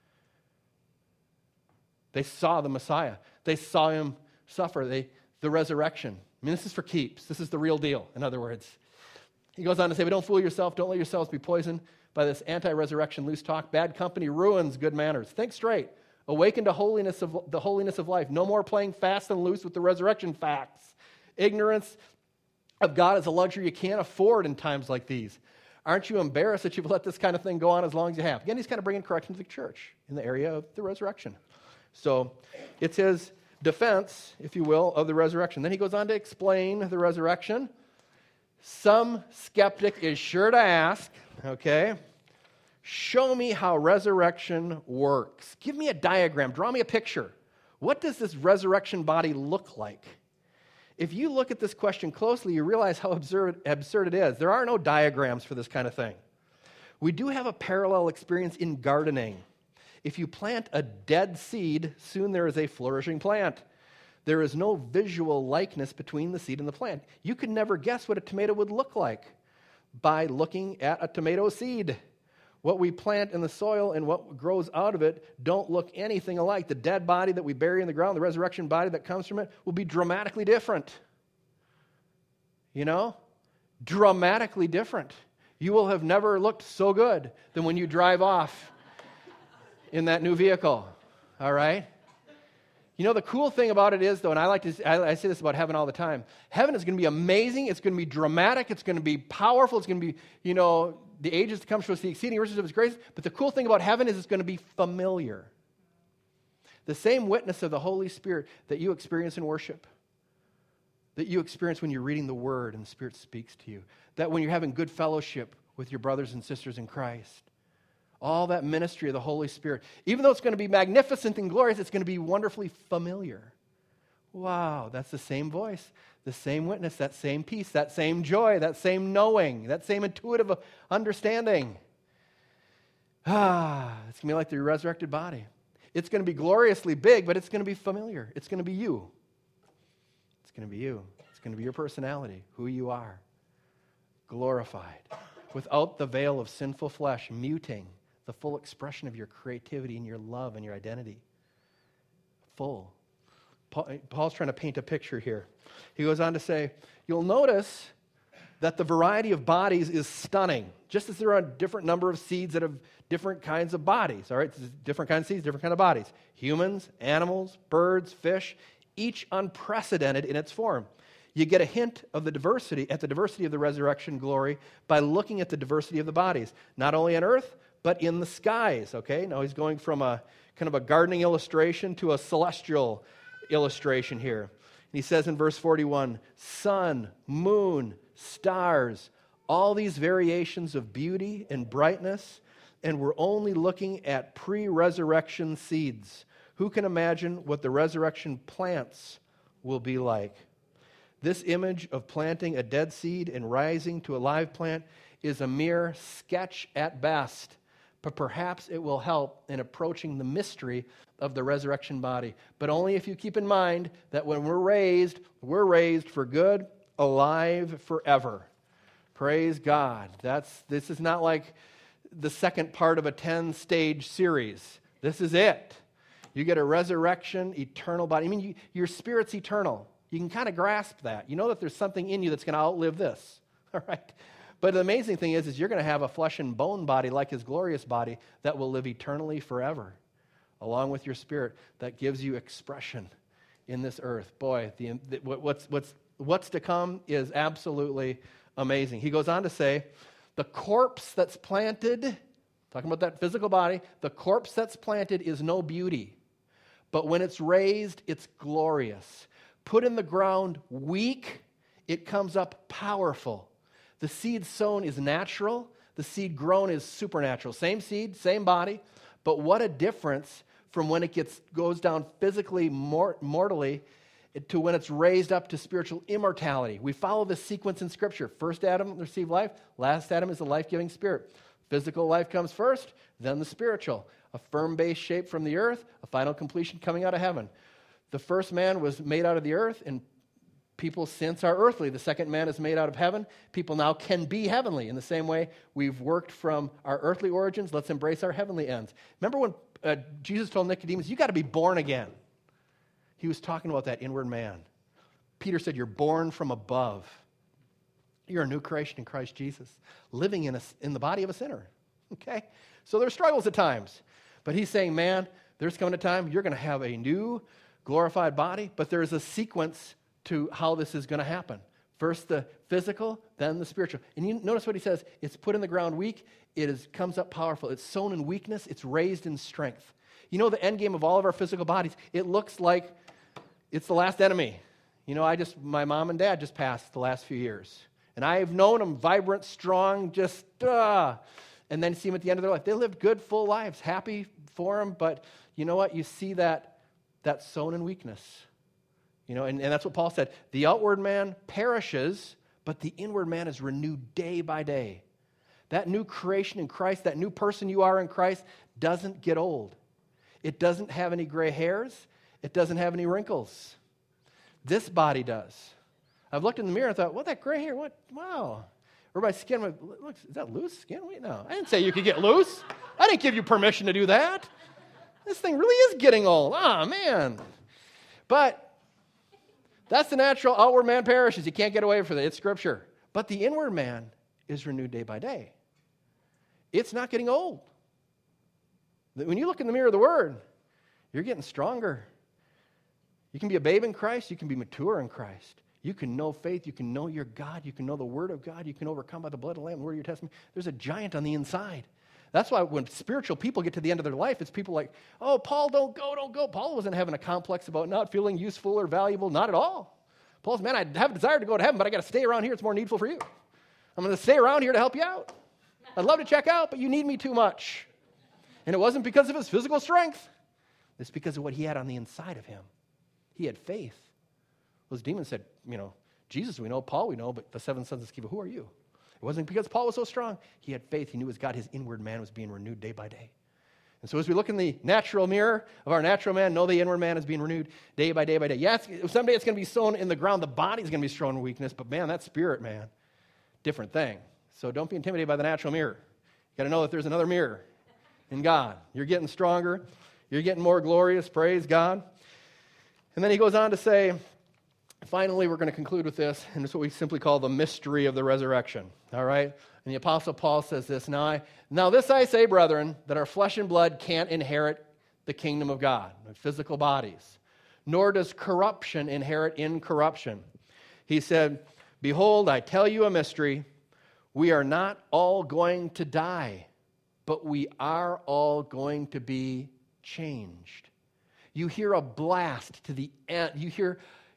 They saw the Messiah. They saw him suffer, they, the resurrection. I mean, this is for keeps. This is the real deal, in other words. He goes on to say, but don't fool yourself. Don't let yourselves be poisoned by this anti-resurrection loose talk. Bad company ruins good manners. Think straight. Awaken to holiness of the holiness of life. No more playing fast and loose with the resurrection facts. Ignorance of God is a luxury you can't afford in times like these. Aren't you embarrassed that you've let this kind of thing go on as long as you have? Again, he's kind of bringing correction to the church in the area of the resurrection. So it's his defense, if you will, of the resurrection. Then he goes on to explain the resurrection. Some skeptic is sure to ask, okay, show me how resurrection works. Give me a diagram. Draw me a picture. What does this resurrection body look like? If you look at this question closely, you realize how absurd, absurd it is. There are no diagrams for this kind of thing. We do have a parallel experience in gardening. If you plant a dead seed, soon there is a flourishing plant. There is no visual likeness between the seed and the plant. You could never guess what a tomato would look like by looking at a tomato seed. What we plant in the soil and what grows out of it don't look anything alike. The dead body that we bury in the ground, the resurrection body that comes from it, will be dramatically different. You know? Dramatically different. You will have never looked so good than when you drive off in that new vehicle, all right? You know, the cool thing about it is, though, and I like to, I, I say this about heaven all the time, heaven is going to be amazing, it's going to be dramatic, it's going to be powerful, it's going to be, you know, the ages to come show us the exceeding riches of his grace, but the cool thing about heaven is it's going to be familiar. The same witness of the Holy Spirit that you experience in worship, that you experience when you're reading the Word and the Spirit speaks to you, that when you're having good fellowship with your brothers and sisters in Christ, all that ministry of the Holy Spirit. Even though it's going to be magnificent and glorious, it's going to be wonderfully familiar. Wow, that's the same voice, the same witness, that same peace, that same joy, that same knowing, that same intuitive understanding. Ah, it's going to be like the resurrected body. It's going to be gloriously big, but it's going to be familiar. It's going to be you. It's going to be you. It's going to be your personality, who you are, glorified, without the veil of sinful flesh muting the full expression of your creativity and your love and your identity. Full. Paul, Paul's trying to paint a picture here. He goes on to say, you'll notice that the variety of bodies is stunning. Just as there are a different number of seeds that have different kinds of bodies. All right, different kinds of seeds, different kind of bodies. Humans, animals, birds, fish, each unprecedented in its form. You get a hint of the diversity, at the diversity of the resurrection glory by looking at the diversity of the bodies, not only on earth, but in the skies, okay? Now he's going from a kind of a gardening illustration to a celestial illustration here. he says in verse forty-one, sun, moon, stars, all these variations of beauty and brightness, and we're only looking at pre-resurrection seeds. Who can imagine what the resurrection plants will be like? This image of planting a dead seed and rising to a live plant is a mere sketch at best, but perhaps it will help in approaching the mystery of the resurrection body. But only if you keep in mind that when we're raised, we're raised for good, alive forever. Praise God. That's this is not like the second part of a ten-stage series. This is it. You get a resurrection, eternal body. I mean, you, your spirit's eternal. You can kind of grasp that. You know that there's something in you that's going to outlive this. All right? But the amazing thing is, is you're going to have a flesh and bone body like his glorious body that will live eternally forever, along with your spirit that gives you expression in this earth. Boy, the, the, what's, what's, what's to come is absolutely amazing. He goes on to say, the corpse that's planted, talking about that physical body, the corpse that's planted is no beauty, but when it's raised, it's glorious. Put in the ground weak, it comes up powerful. The seed sown is natural. The seed grown is supernatural. Same seed, same body, but what a difference from when it gets goes down physically, mort, mortally, to when it's raised up to spiritual immortality. We follow this sequence in Scripture. First Adam received life. Last Adam is the life-giving spirit. Physical life comes first, then the spiritual. A firm base shaped from the earth, a final completion coming out of heaven. The first man was made out of the earth, and people since are earthly. The second man is made out of heaven. People now can be heavenly. In the same way, we've worked from our earthly origins. Let's embrace our heavenly ends. Remember when uh, Jesus told Nicodemus, you got to be born again. He was talking about that inward man. Peter said, you're born from above. You're a new creation in Christ Jesus, living in, a, in the body of a sinner. Okay? So there's struggles at times. But he's saying, man, there's coming a time you're going to have a new glorified body, but there's a sequence to how this is going to happen. First the physical, then the spiritual. And you notice what he says, it's put in the ground weak, it is, comes up powerful. It's sown in weakness, it's raised in strength. You know the end game of all of our physical bodies, it looks like it's the last enemy. You know, I just, my mom and dad just passed the last few years. And I've known them vibrant, strong, just, uh, and then see them at the end of their life. They lived good, full lives, happy for them, but you know what? You see that, that sown in weakness. You know, and, and that's what Paul said. The outward man perishes, but the inward man is renewed day by day. That new creation in Christ, that new person you are in Christ, doesn't get old. It doesn't have any gray hairs. It doesn't have any wrinkles. This body does. I've looked in the mirror and thought, what, that gray hair? What? Wow. Or my skin, look, is that loose skin? Wait, no. I didn't say you could get loose. I didn't give you permission to do that. This thing really is getting old. Ah, man. But that's the natural. Outward man perishes. You can't get away from it. It's Scripture. But the inward man is renewed day by day. It's not getting old. When you look in the mirror of the Word, you're getting stronger. You can be a babe in Christ. You can be mature in Christ. You can know faith. You can know your God. You can know the Word of God. You can overcome by the blood of the Lamb, the word of your testimony. There's a giant on the inside. That's why when spiritual people get to the end of their life, it's people like, oh, Paul, don't go, don't go. Paul wasn't having a complex about not feeling useful or valuable. Not at all. Paul's, man, I have a desire to go to heaven, but I got to stay around here. It's more needful for you. I'm going to stay around here to help you out. I'd love to check out, but you need me too much. And it wasn't because of his physical strength. It's because of what he had on the inside of him. He had faith. Those demons said, you know, Jesus we know, Paul we know, but the seven sons of Sceva, who are you? It wasn't because Paul was so strong. He had faith. He knew his God, his inward man was being renewed day by day. And so as we look in the natural mirror of our natural man, know the inward man is being renewed day by day by day. Yes, someday it's going to be sown in the ground. The body's going to be sown in weakness, but man, that spirit, man, different thing. So don't be intimidated by the natural mirror. You got to know that there's another mirror in God. You're getting stronger. You're getting more glorious. Praise God. And then he goes on to say, finally, we're going to conclude with this, and it's what we simply call the mystery of the resurrection. All right? And the Apostle Paul says this, now, I, now this I say, brethren, that our flesh and blood can't inherit the kingdom of God, physical bodies, nor does corruption inherit incorruption. He said, behold, I tell you a mystery. We are not all going to die, but we are all going to be changed. You hear a blast to the end. You hear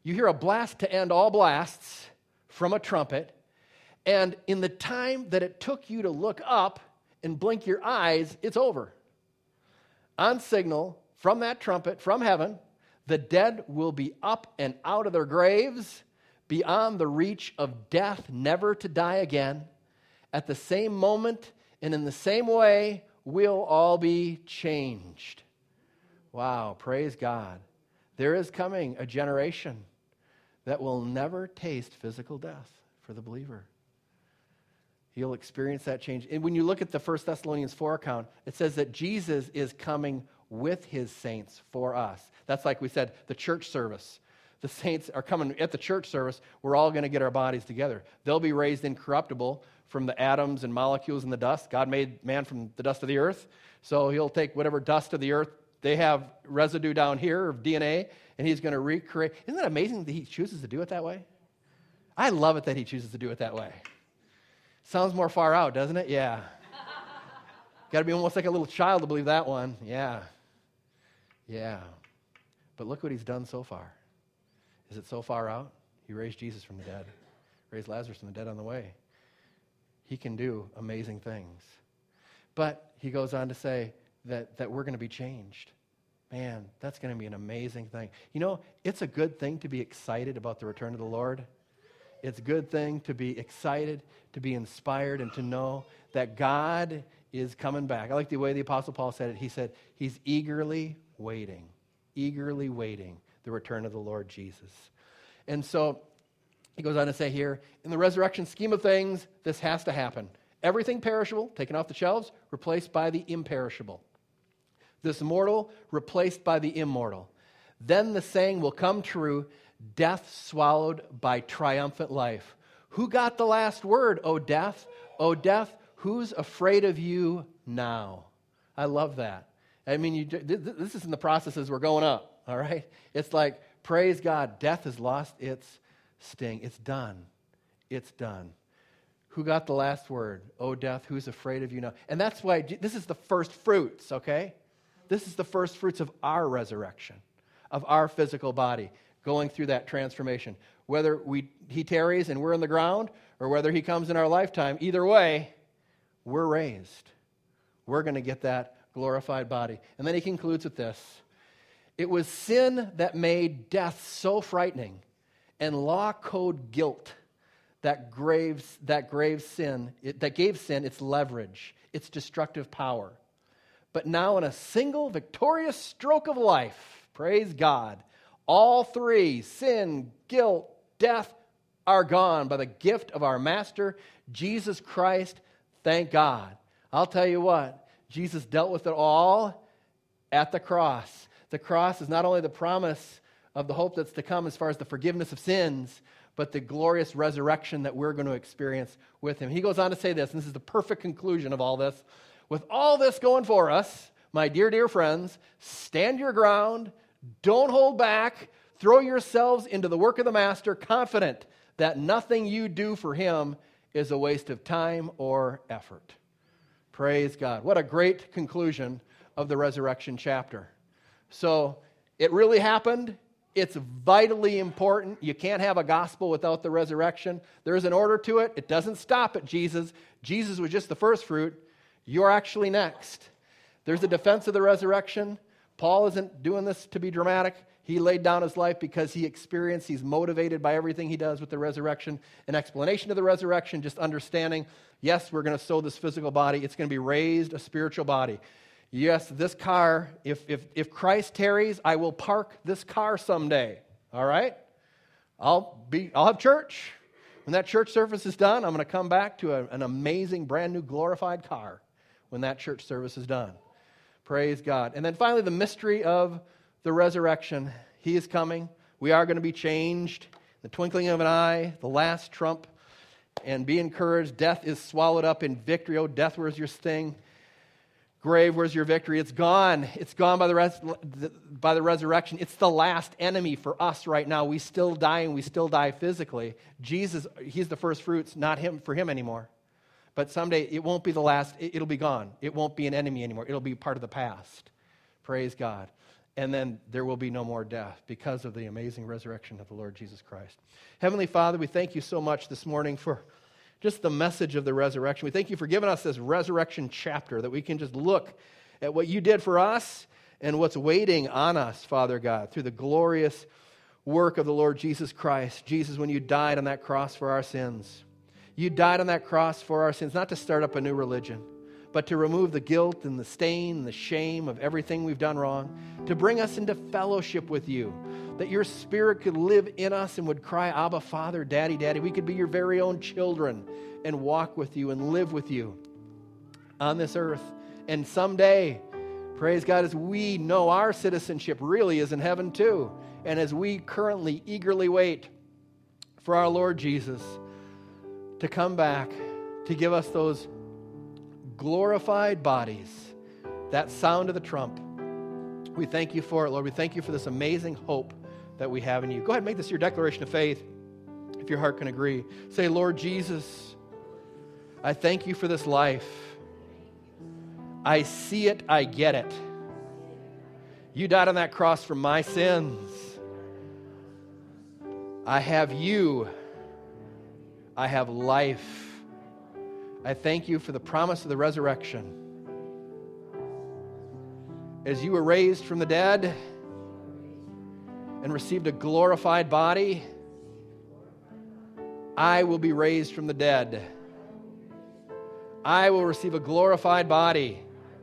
You hear a blast to end all blasts from a trumpet, and in the time that it took you to look up and blink your eyes, it's over. On signal from that trumpet, from heaven, the dead will be up and out of their graves, beyond the reach of death, never to die again. At the same moment and in the same way, we'll all be changed. Wow, praise God. There is coming a generation that will never taste physical death for the believer. He'll experience that change. And when you look at the First Thessalonians four account, it says that Jesus is coming with his saints for us. That's like we said, the church service. The saints are coming at the church service. We're all going to get our bodies together. They'll be raised incorruptible from the atoms and molecules in the dust. God made man from the dust of the earth. So he'll take whatever dust of the earth, they have residue down here of D N A, and he's going to recreate. Isn't that amazing that he chooses to do it that way? I love it that he chooses to do it that way. Sounds more far out, doesn't it? Yeah. Got to be almost like a little child to believe that one. Yeah. Yeah. But look what he's done so far. Is it so far out? He raised Jesus from the dead. Raised Lazarus from the dead on the way. He can do amazing things. But he goes on to say that, that we're going to be changed. Man, that's going to be an amazing thing. You know, it's a good thing to be excited about the return of the Lord. It's a good thing to be excited, to be inspired, and to know that God is coming back. I like the way the Apostle Paul said it. He said, he's eagerly waiting, eagerly waiting the return of the Lord Jesus. And so he goes on to say here, in the resurrection scheme of things, this has to happen. Everything perishable, taken off the shelves, replaced by the imperishable. This mortal, replaced by the immortal. Then the saying will come true, death swallowed by triumphant life. Who got the last word, O death? O death, who's afraid of you now? I love that. I mean, you, this is in the process as we're going up, all right? It's like, praise God, death has lost its sting. It's done. It's done. Who got the last word? O death, who's afraid of you now? And that's why this is the first fruits, okay? This is the first fruits of our resurrection, of our physical body, going through that transformation. Whether we he tarries and we're in the ground, or whether he comes in our lifetime, either way, we're raised. We're going to get that glorified body. And then he concludes with this. It was sin that made death so frightening, and law code guilt that graves that grave sin, it, that gave sin its leverage, its destructive power. But now in a single victorious stroke of life, praise God, all three, sin, guilt, death, are gone by the gift of our Master, Jesus Christ. Thank God. I'll tell you what, Jesus dealt with it all at the cross. The cross is not only the promise of the hope that's to come as far as the forgiveness of sins, but the glorious resurrection that we're going to experience with him. He goes on to say this, and this is the perfect conclusion of all this. With all this going for us, my dear, dear friends, stand your ground, don't hold back, throw yourselves into the work of the Master, confident that nothing you do for him is a waste of time or effort. Praise God. What a great conclusion of the resurrection chapter. So it really happened. It's vitally important. You can't have a gospel without the resurrection. There's an order to it. It doesn't stop at Jesus. Jesus was just the first fruit. You're actually next. There's a defense of the resurrection. Paul isn't doing this to be dramatic. He laid down his life because he experienced, he's motivated by everything he does with the resurrection. An explanation of the resurrection, just understanding, yes, we're going to sow this physical body. It's going to be raised a spiritual body. Yes, this car, if, if, if Christ tarries, I will park this car someday. All right? I'll be, I'll have church. When that church service is done, I'm going to come back to a, an amazing, brand new, glorified car when that church service is done. Praise God. And then finally, the mystery of the resurrection. He is coming. We are going to be changed. The twinkling of an eye, the last trump. And be encouraged. Death is swallowed up in victory. Oh, death, where's your sting? Grave, where's your victory? It's gone. It's gone by the, res- by the resurrection. It's the last enemy for us right now. We still die, and we still die physically. Jesus, he's the first fruits, not him for him anymore. But someday it won't be the last. It'll be gone. It won't be an enemy anymore. It'll be part of the past. Praise God. and then there will be no more death because of the amazing resurrection of the Lord Jesus Christ. Heavenly Father, we thank you so much this morning for just the message of the resurrection. We thank you for giving us this resurrection chapter that we can just look at what you did for us and what's waiting on us, Father God, through the glorious work of the Lord Jesus Christ. Jesus, when you died on that cross for our sins, you died on that cross for our sins, not to start up a new religion, but to remove the guilt and the stain and the shame of everything we've done wrong, to bring us into fellowship with you, that your Spirit could live in us and would cry, Abba, Father, Daddy, Daddy. We could be your very own children and walk with you and live with you on this earth. And someday, praise God, as we know our citizenship really is in heaven too, and as we currently eagerly wait for our Lord Jesus to come back to give us those glorified bodies, that sound of the trump. We thank you for it, Lord. We thank you for this amazing hope that we have in you. Go ahead and make this your declaration of faith, if your heart can agree. Say, Lord Jesus, I thank you for this life. I see it, I get it. You died on that cross for my sins. I have you. I have life. I thank you for the promise of the resurrection. As you were raised from the dead and received a glorified body, I will be raised from the dead. I will receive a glorified body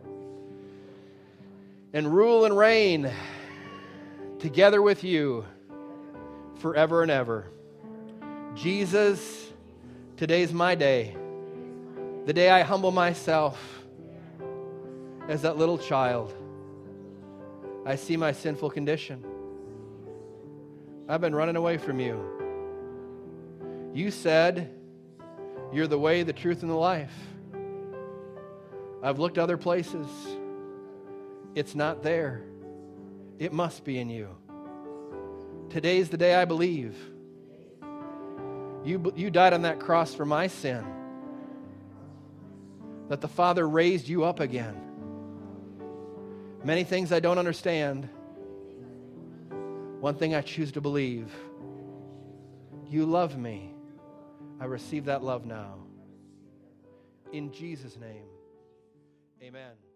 and rule and reign together with you forever and ever. Jesus, today's my day. The day I humble myself as that little child. I see my sinful condition. I've been running away from you. You said you're the way, the truth, and the life. I've looked other places. It's not there. It must be in you. Today's the day I believe. You, you died on that cross for my sin. That the Father raised you up again. Many things I don't understand. One thing I choose to believe. You love me. I receive that love now. In Jesus' name, amen.